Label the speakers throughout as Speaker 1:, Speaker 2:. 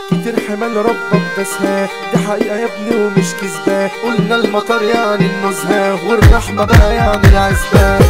Speaker 1: كتير حمال ربك دسها، دي حقيقة يا ابني ومش كذبة. قلنا المطر يعني النزهة، والرحمة بقى يعني العزبة.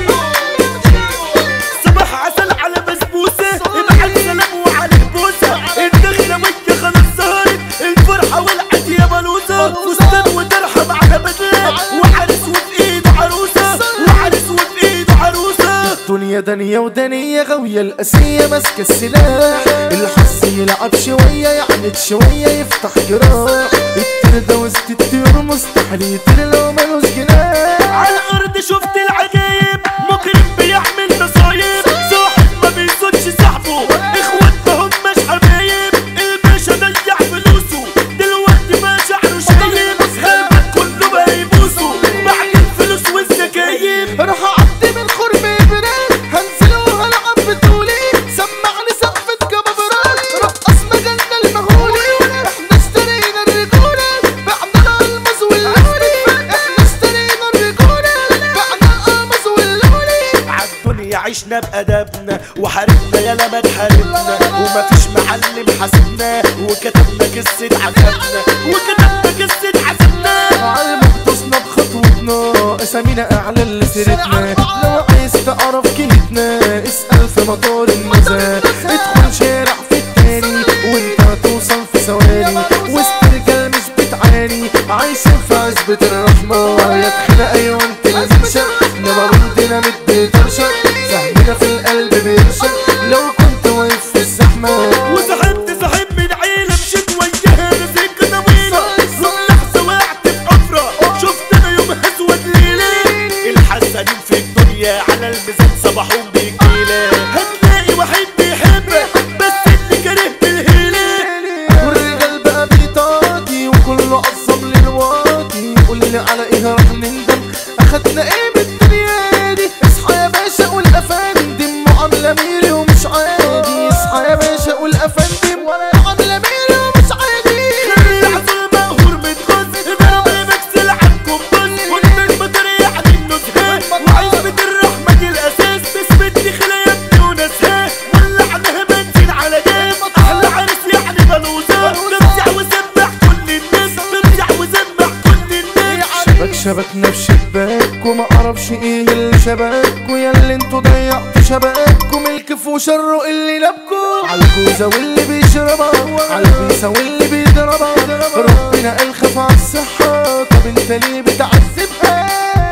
Speaker 2: صباح عسل على بسبوسة، ابعت سلام وعليه بوسة. الدخلة ويا خلاص ظهرت الفرحة والعد يا بلوزة. فستان وطرحة معها بدلة، وعرس وفي ايده عروسة، وعرس وفي ايده عروسة.
Speaker 1: الدنيا دنيا ودنيا غاوية، القاسية ماسكة السلاح. الحظ يلعب شوية يعند شوية يفتح جراح. الطير ده وسط الطيور مستحيل يطير لو مالوش جناح.
Speaker 2: على الارض شفت العجايب، مجرم بيعمل نصايب. صاحب ما بيصونش صاحبه، اخوات ما هماش حبايب. الباشا ضيع فلوسه، دلوقتي ما شعره شايب. غالبا كله بقى يبوسه بعد الفلوس والزكايب.
Speaker 1: راح اعدي من خرم براد، هنزل وهلعب بطولي. سمعني سقفة كبابرات، رقص مجالنا المهولي. احنا اشترينا الرجولة، بعنا الالماس واللولي. احنا اشترينا الرجولة، بعنا الالماس واللولي.
Speaker 2: عالدنيا عشنا بأدبنا، وحاربنا يالا ما تحاربنا. ومفيش معلم حاسبنا، وكتبنا قصة عذابنا، وكتبنا قصة عذابنا.
Speaker 1: عالمقتصنا بخطوتنا، اسامينا اعلى اللي سيرتنا. لو عايز تعرف كيتنا، اسأل في مطار النزاهة. ادخل شارع في التاني وانت هتوصل في ثواني. وسط رجال مش بتعاني، عايشين في عزبة الرحمة. يا تخيل ايوه انت لازم شق، انما بنتنا متبترشق. سهمنا في القلب بيرشق، لو كنت واقف في الزحمة.
Speaker 2: وصاحبت صاحب من عيلة مشيت وياها نسيت طويلة. لحظة وقعت في حفرة، شفت انا يوم اسود ليلة. الحسنين في الدنيا على الميزان صباحهم بيجيلة. هتلاقي واحد بيحبك بس اللي كاره بالهيلة.
Speaker 1: والرجال بقى بيطاطي وكله عصم للواطي. قولي على ايه راح نندم، اخدنا ايه من الدنيا دي. اصحى يا باشا قول افندم، معاملة ميري ومش عادي. اصحى يا باشا قول افندم، معاملة ميري ومش عادي.
Speaker 2: خلي العسل مقهور متغز، ضرب مكسل عنكم بس. وانت المطر يعني النزهة، وعزبة الرحمة دي الاساس. تثبت لي خلا يا ابني وناسها، ولعناها بنزين على جاز. احلى عرس يعني بلوزة، تمسح وسمح كل الناس، تمسح وسمح كل الناس.
Speaker 1: شبكنا في شباك وما اعرفش ايه اللي شباك. ويا اللي انتوا ضيعتوا شباككم، الكف وشره اللي نبكوا. عالجوزة واللي بيشربها، عالبيسة واللي بيضربها. ربنا قال خاف عالصحة، طب انت ليه بتعذبها؟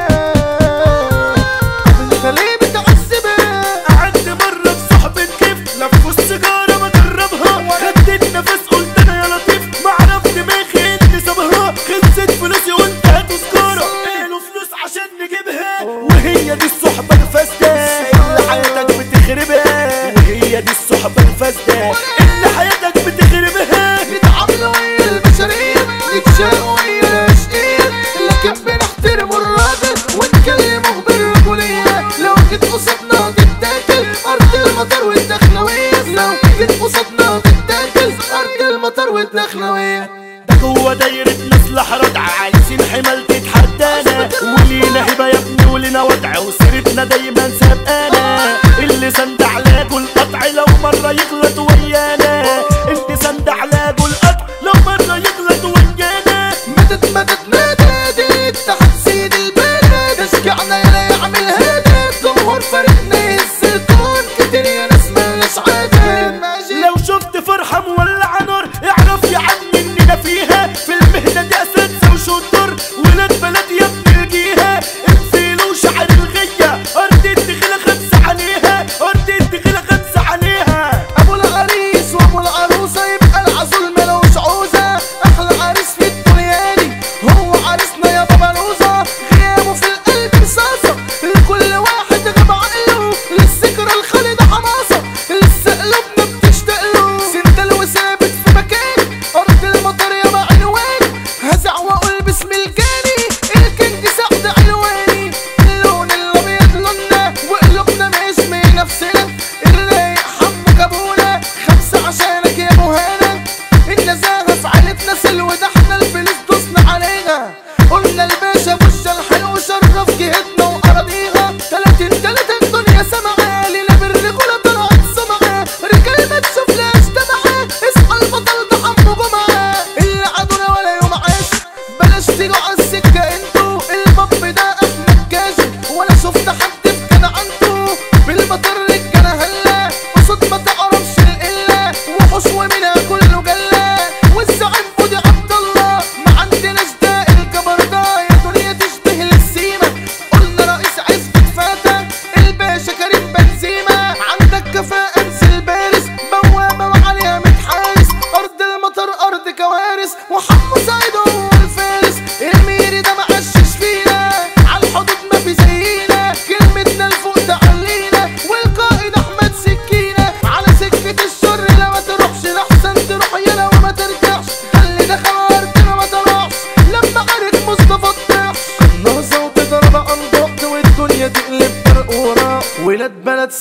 Speaker 1: طب انت ليه بتعذبها؟
Speaker 2: قعدت مرة في صحبة كيف، لفوا السيجارة ما جربها. خدت نفس قلت انا يا لطيف، ما عرفت دماغي اللي سابها. خلصت فلوسي قلت هاتوا سجارة، قالوا فلوس عشان نجيبها. وهي دي الصحبة الفاسدة اللي حياتك بتخربها. وهي دي الصحبة الفاسدة اللي حياتك بتخربها.
Speaker 1: نتعاملوا ويا البشرية، نتشاقوا ويا الاشقية. لكن بنحترم الراجل ونكلمه بالرجولية. لو جيت قصادنا تتاكل ارض المطر والدخلوية. لو جيت قصادنا تتاكل ارض المطر والدخلوية.
Speaker 2: ده جوه دايرة مصلحة ردعة، عايزين حمال تتحدانا. ولينا هبة يا ابني ولينا وضع، وسيرتنا دايما سابقانا. اللي سند علاجه القطع لو مرة يغلط ويانا. اللي سند علاجه القطع لو مرة يغلط ويانا.
Speaker 1: مدد مدد مدد تحت سيد البلد. اشجعنا يلا يعمل هدف، جمهور فريقنا يهز الكون. كتير يا ناس مالناش عدد.
Speaker 2: لو شفت فرحة مولعة نار، اعرف يا عم اننا فيها. في المهنة دي اساتذة وشطار، ولاد بلد يا ابني الجيها. انفيلوا وشعر الغية، ارض الدخلة خمسة عليها، ارض الدخلة خمسة عليها.
Speaker 1: ابو العريس وابو العروسة، يبقى العزول ملوش عوزة. احلى عريس في الدنيا دي هو عريسنا يا بابا لوزة. غيابه في القلب رصاصة، لكل واحد غاب عقله. للذكرى الخالدة حماسة، لسه قلوبنا بتشتاق له. سندل وسام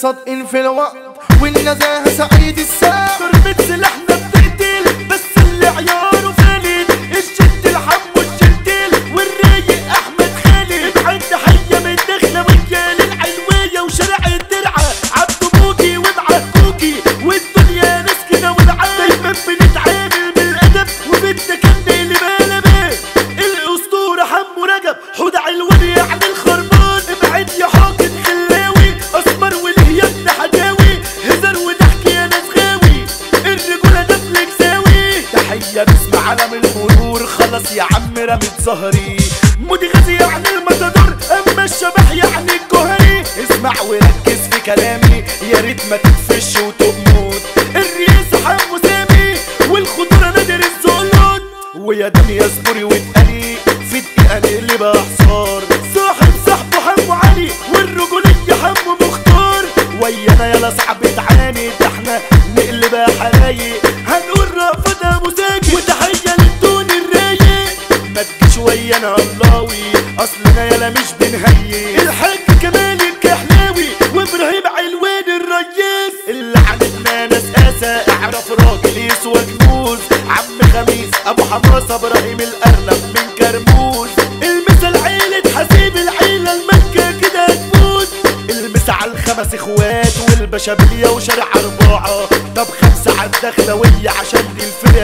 Speaker 1: صادقين في الوقت والنزاهة سعيد الساعة.
Speaker 2: ضربة سلاحنا بتقتل بس اللي عياره فالد، الشد الحم والشديل والرايق احمد خالد. ابعد تحية من دخلوية للعلوية وشارع الدرعة، عبده موجي ومعاه كوكي والدنيا ناس كده ودعاء. دايما بنتعامل بالادب وبالتكني اللي بالبيه. الاسطورة حمو رجب حود علوان يعني الخربان. ابعد يا حاكم خلاوي اسمر وليه يا ابن حجاوي، هزار وضحك يا ناس غاوي، الرجولة دفلك ساوي. تحية باسم علم المرور، خلاص يا عم رمت ظهري. مودي غازي يعني المتدور، اما الشبح يعني الجوهري. اسمع وركز في كلامي يا ريت ما تتفش وتقمت. الرئيس حمو سامي والخطورة نادر الزقلون، ويا دم يصبري واتقلي في الدقيقة نقلب حصار. صاحب صاحبه حمو علي والرجولية حمو مختار، ويانا يلا صعب تعاني ده احنا نقلبها حرايق. هنقول رافضة مساجد وتحية للدون الرايق، ما تجيش ويانا اللهوي اصلنا يلا مش بنهيئ. الحاج كمال الكحلاوي وابراهيم علوان الريس، اللي عندنا ناس اسى اعرف راجل يسوى كنوز. عم خميس ابو حماسة ابراهيم الارنب من كرموز، المثل عيلة حسيب العيلة المكة كده تفوز. المس على الخمس اخوات والبشابية وشارع اربعة، طب 5 على الدخلوية عشان دي الفرقة